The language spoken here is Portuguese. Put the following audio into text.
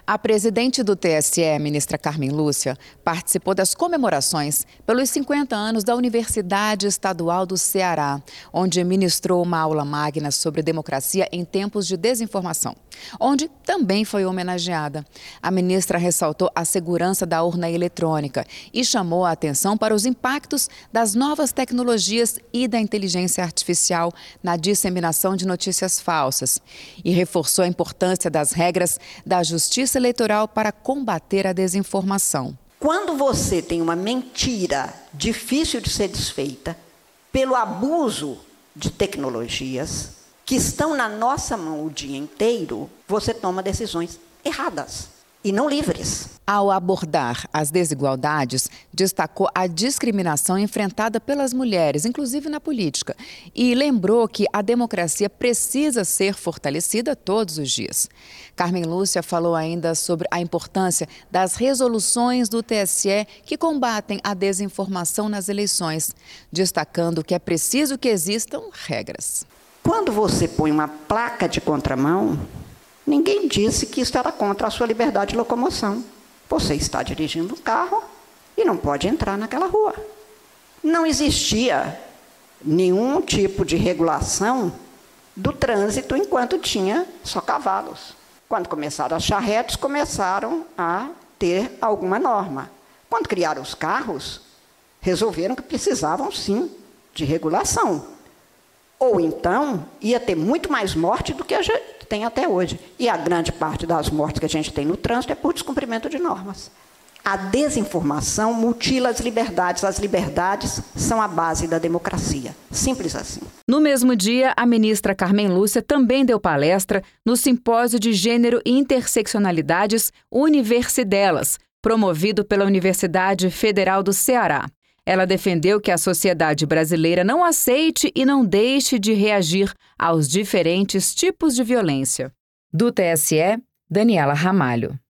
A presidente do TSE, ministra Carmen Lúcia, participou das comemorações pelos 50 anos da Universidade Estadual do Ceará, onde ministrou uma aula magna sobre democracia em tempos de desinformação, onde também foi homenageada. A ministra ressaltou a segurança da urna eletrônica e chamou a atenção para os impactos das novas tecnologias e da inteligência artificial na disseminação de notícias falsas e reforçou a importância das regras da Justiça Eleitoral para combater a desinformação. Quando você tem uma mentira difícil de ser desfeita pelo abuso de tecnologias que estão na nossa mão o dia inteiro, você toma decisões erradas e não livres. Ao abordar as desigualdades, destacou a discriminação enfrentada pelas mulheres, inclusive na política, e lembrou que a democracia precisa ser fortalecida todos os dias. Carmen Lúcia falou ainda sobre a importância das resoluções do TSE que combatem a desinformação nas eleições, destacando que é preciso que existam regras. Quando você põe uma placa de contramão, ninguém disse que isso era contra a sua liberdade de locomoção. Você está dirigindo um carro e não pode entrar naquela rua. Não existia nenhum tipo de regulação do trânsito enquanto tinha só cavalos. Quando começaram as charretes, começaram a ter alguma norma. Quando criaram os carros, resolveram que precisavam, sim, de regulação. Ou então, ia ter muito mais morte do que a gente tem até hoje. E a grande parte das mortes que a gente tem no trânsito é por descumprimento de normas. A desinformação mutila as liberdades são a base da democracia. Simples assim. No mesmo dia, a ministra Carmen Lúcia também deu palestra no Simpósio de Gênero e Interseccionalidades Universidelas, promovido pela Universidade Federal do Ceará. Ela defendeu que a sociedade brasileira não aceite e não deixe de reagir aos diferentes tipos de violência. Do TSE, Daniela Ramalho.